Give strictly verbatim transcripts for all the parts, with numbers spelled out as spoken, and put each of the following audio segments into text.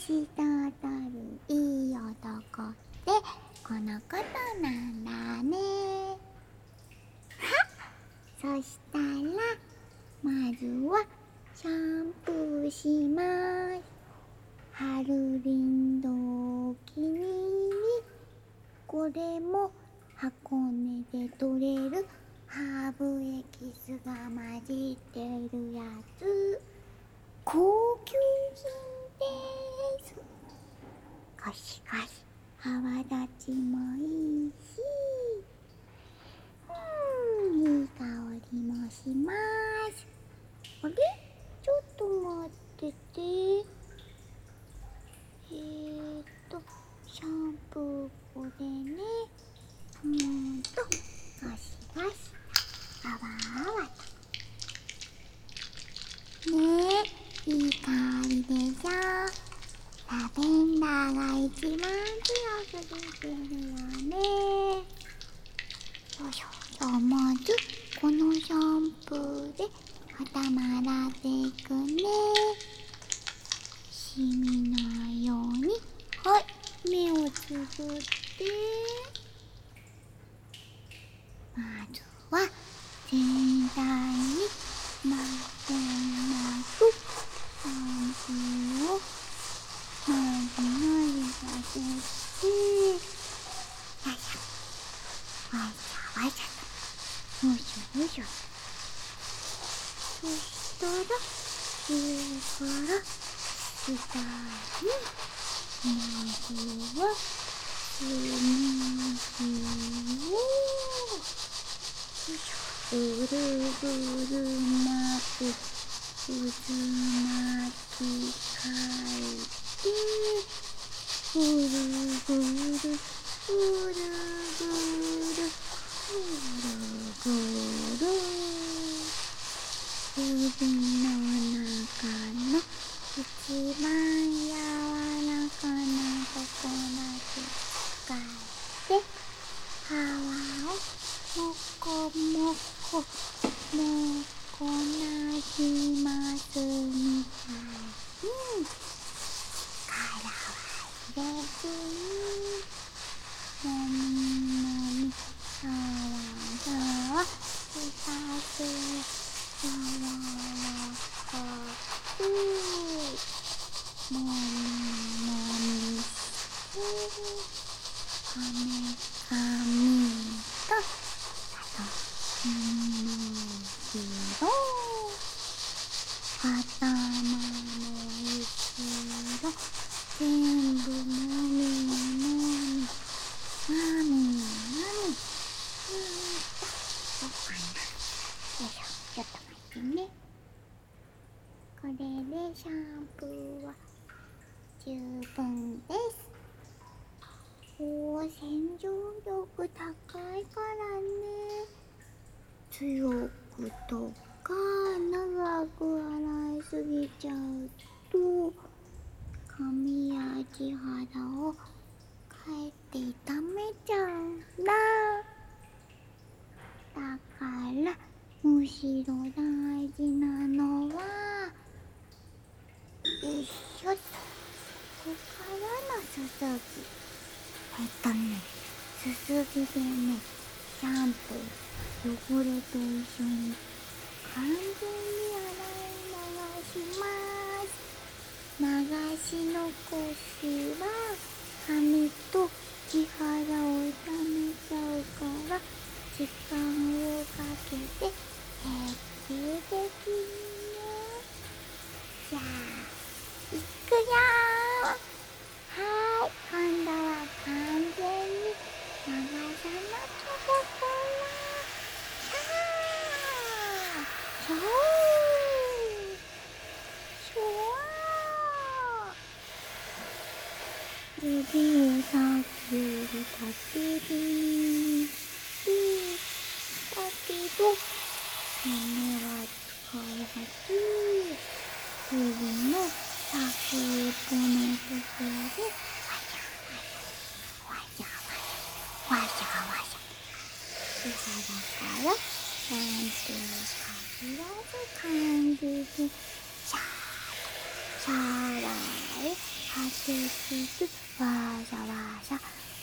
年ととるいい男ってこのことなんだね。はっ、そしたらまずはシャンプーします。春リンドお気に入り、これも箱根で取れるハーブエキスが混じってるやつ、高級品です。ゴシゴシ泡立ちもいいし、うーん、いい香りもします。あれ、ちょっと待ってて。えーっとシャンプーこれね。うーんとゴシゴシ泡泡とねえ、いい香りでしょ。ラベンダーが一番強く出てるよね。よいしょ。じゃあまずこのシャンプーで頭洗っていくね。染みないように、はい、目をつぶって、まずは全体にまとまくシャンプーをまずなりさせて、よいしょ、わしゃわしゃと、よいしょよいしょ。そしたら上から下にまずはつみきを、よいしょ、ぐるぐる巻く渦巻きかいて、ぐるぐるぐるぐるぐるぐる、指の中の一番柔らかなとこだけ使って、泡をもこもこもこなしますみたいに、力は入れずに、もみもみさわさわしたて柔らかくもみもみしてかめかみと、あと耳の後ろ、頭の後ろ、全部もみもみまみまみ。うーんとどうかな。よいしょ、ちょっと待ってね。これでシャンプーは十分です。おー、洗浄力高いからね。強くとか長く洗いすぎちゃうと髪や地肌をかえって痛めちゃうんだ。だからむしろ大事なのは、よいしょっと、ここからのすすぎ。えっとね、すすぎでね、シャンプー、汚れと一緒に完全に洗い流します。流し残しは髪と地肌を傷めちゃうから、時間をかけて徹底的にね。じゃあいくよー。はーい、今度は完全に流さなきゃだから、シャーシャーシャー、指をさっきより縦振りして、だけど爪は使わず、指の先っぽのところでわしゃわしゃわしゃわしゃわしゃ、地肌からシャンプーかけらず感じでシャーシャー洗いてつつわざわざわざ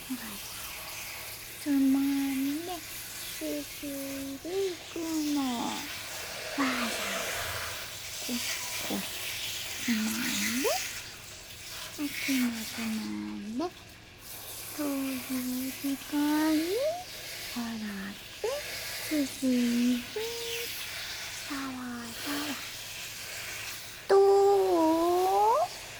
つまんですすいでいくの。わざわざこしこしつまんでさっきもつまんでそういう時間に洗ってすすいでさわさわどう？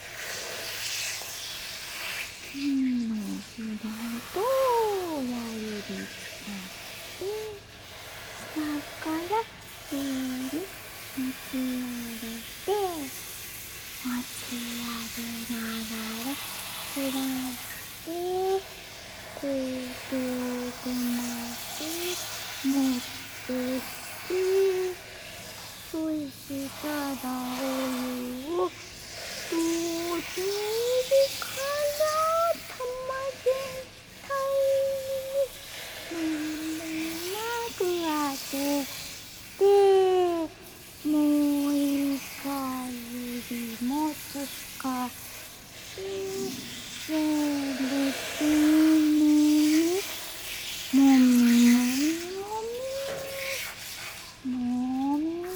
金のひらと親指使って下から上に持ち上げて持ち上げながら開いてこう遠くまで持ってってそしたらお湯をどうぞから玉全体にまんべんなく当ててもう一回指も使って全部丁寧にもみもみもみも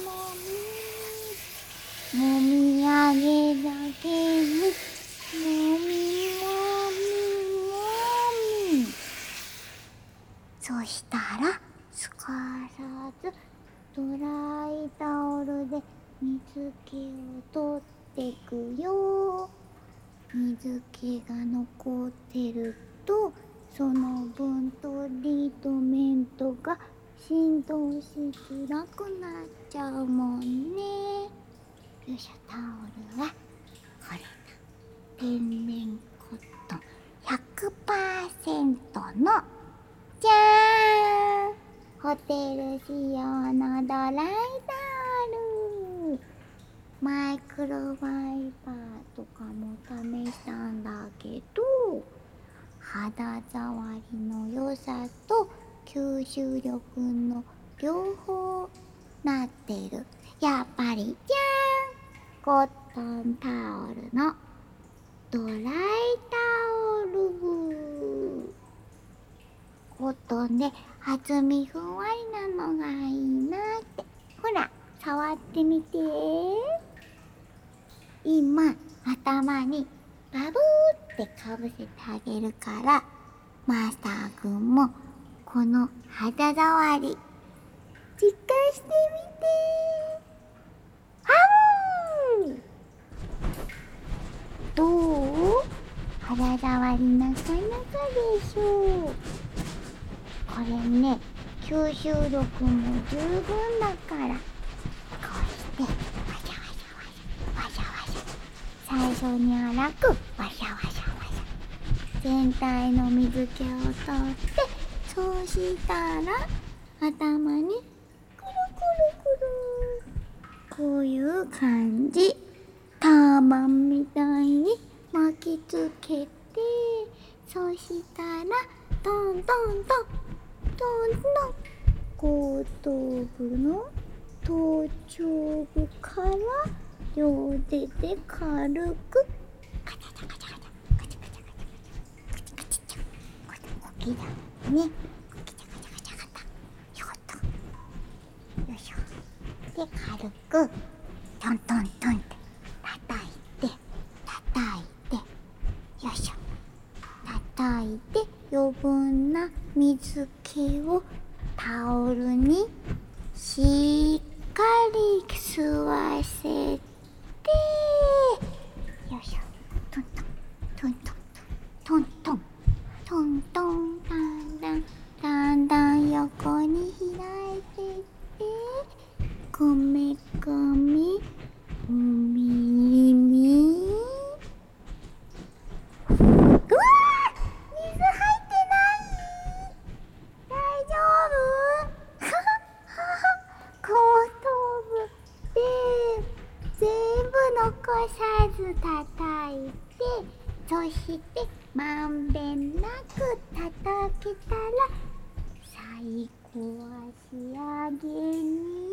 みもみあげだけにもみもみもみそしたらすかさずドライタオルで水気を取ってくよ。水気が残ってるとその分トリートメントが振動しづらくなっちゃうもんね。よいしょ、タオルはこれだ。天然コットン ひゃくパーセント のじゃーんホテル仕様のドライタオル。マイクロファイバーとかも試したんだけど肌触りの良さと吸収力の両方なってる。やっぱりじゃーんコットンタオルのドライタオル。コットンで厚みふんわりなのがいいなって。ほら触ってみて。今頭にバブーってかぶせてあげるからマスターくんもこの肌触り実感してみて。はーんどう？肌触りなかなかでしょう。これね吸収力も十分だからこうして最初に粗くワシャワシャワシャ全体の水気を取ってそうしたら頭にくるくるくるこういう感じターバンみたいに巻きつけてそうしたらトントントントントン後頭部の頭頂部から両手で軽くカチャカチャカチャカチャカチャカチャカチャカチャカチャカチャカチャカチャ大きいだね。カチャカチャカチャカチャひょっとよいしょで軽くトントントンって叩いて叩いてよいしょ叩いて余分な水気をタオルにしっかり吸わせてよいしょトントントントントントントンだんだんだんだん横に開いていってこめこみおみみうわー水入ってない大丈夫後頭部で全部残さず叩いてそしてまんべんなく叩けたら最後は仕上げに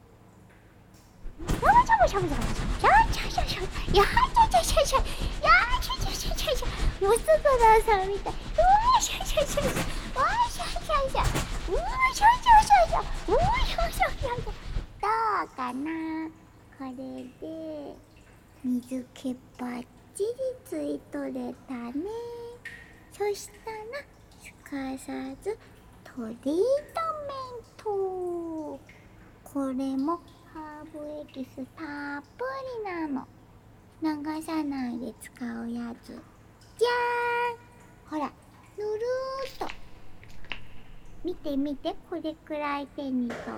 よいしょよいしょよいしょよいしょよいしょよいしょよいしょよいしょしゃしゃしゃしゃしゃ、モストダーさんみたい。うわしゃしゃしゃしゃ、わしゃしゃしゃ、うわしゃしゃしゃしゃ、うわしゃしゃしゃしゃ。どうかな。これで水気ばっちりついとれたね。そしたらすかさずトリートメント。これもハーブエキスたっぷりなの。流さないで使うやつ。じゃーん。ほら、ぬるーっと。見て見て、これくらい手に取って、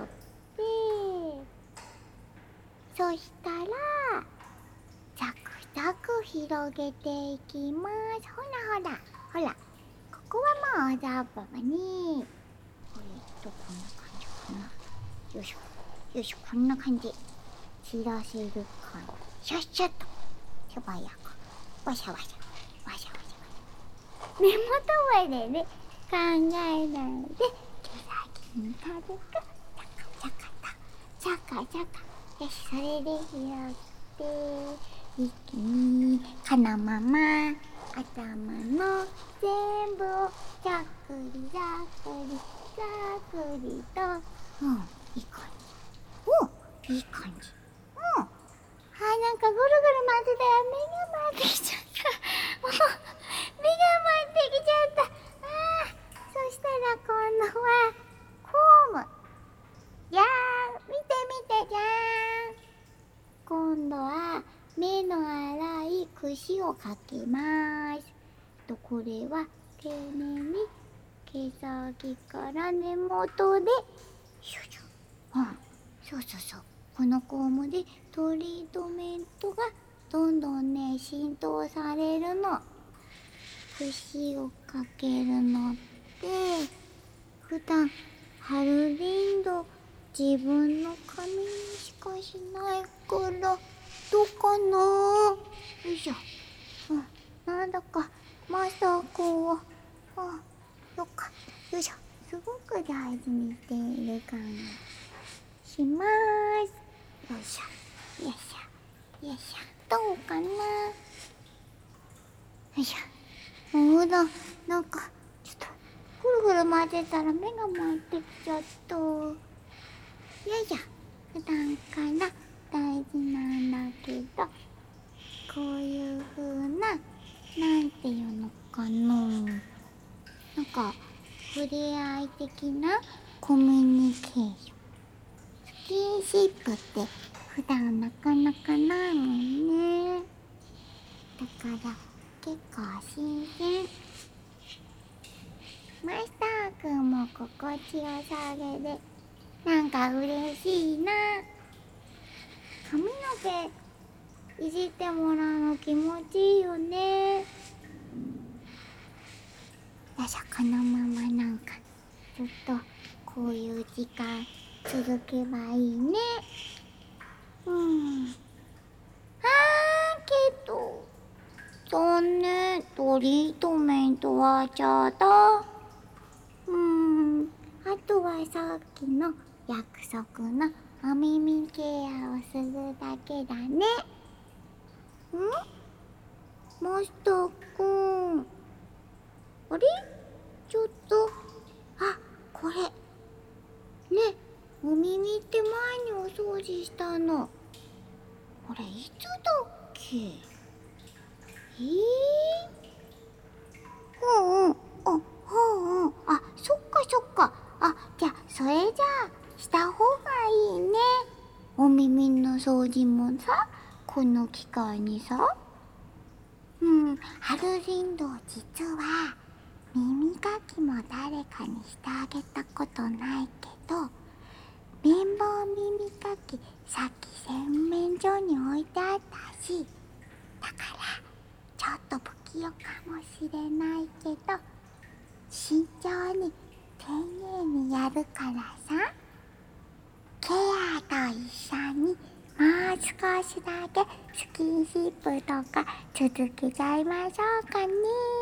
そしたらザクザク広げていきます。ほらほらほら、ここはもう大丈夫に。これとこんな感じかな。よいしょよいしょ、こんな感じ。散らせるかな。シャッシャッと手早くわしゃわしゃわしゃわしゃ。目元までね、考えないで毛先に軽くチャカチャカチャカチャカ。よし、それで広げて一気にこのまま頭の全部をざっくりざっくりざっくりと。うん、いい感じ。うん、いい感じ。うん。あ、なんかぐるぐる回ってたよ。目が回ってきちゃった。もう目が回ってきちゃった。ああ、そしたら今度はコーム。じゃーん、見て見てじゃーん。今度は目の粗い櫛をかけます。とこれは丁寧に毛先から根元でよいしょ。うん、そうそうそう。このコームでトリートメントがどんどんね浸透されるの。櫛をかけるのって普段ハルリンド自分の髪にしかしないからどうかな。よいしょ。うん、なんだかマスター君は、あ、よっか、よいしょ。すごく大事にしている感がします。よいしょよいしょよいしょ。どうかな。よいしょ。もう普段なんかちょっとぐるぐる混ぜたら目が回ってきちゃった。よいしょ。普段から大事なんだけど、こういう風な、なんていうのかな、なんか触れ合い的なコミュニケーション、スキンシップって普段なかなかないもんね。だから結構新鮮。マスターくんも心地よさげでなんか嬉しいな。髪の毛いじってもらうの気持ちいいよね。よいしょ、このままなんかずっとこういう時間続けばいいね。うん。あーけど残念、トリートメントはちゃった。うーん、あとはさっきの約束のお耳ケアをするだけだね。ん？マスターくん。あれ？ちょっと、あ、これ。ね、お耳って前にお掃除したの。これいつだっけ？えー？うんうん。あ、うんうん。あ、そっかそっか。あ、じゃあ、それじゃあ、した方がいいね。お耳の掃除もさ、この機会にさ。うん、ハルリンド実は、耳かきも誰かにしてあげたことないけど、綿棒耳かきさっき洗面所に置いてあったし、だからちょっと不器用かもしれないけど慎重に丁寧にやるからさ、ケアと一緒にもう少しだけスキンシップとか続けちゃいましょうかね。